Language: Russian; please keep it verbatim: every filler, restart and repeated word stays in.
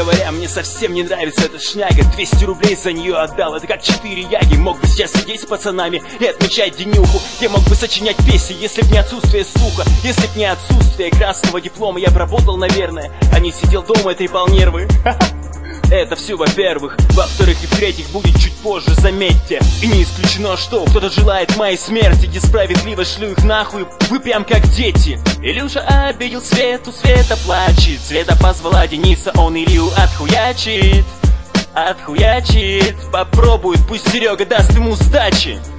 говоря, мне совсем не нравится эта шняга. Двести рублей за нее отдал, это как четыре яги. Мог бы сейчас сидеть с пацанами и отмечать денюху. Я мог бы сочинять песни, если б не отсутствие слуха. Если б не отсутствие красного диплома, я б работал, наверное, а не сидел дома и трепал нервы. Это все во-первых. Во-вторых и в-третьих будет чуть позже, заметьте. И не исключено, что кто-то желает моей смерти, где справедливо шлю их нахуй, вы прям как дети. Илюша обидел Свету, Света плачет. Света позвала Дениса, он Илью отхуячит. Отхуячит, попробует, пусть Серега даст ему сдачи.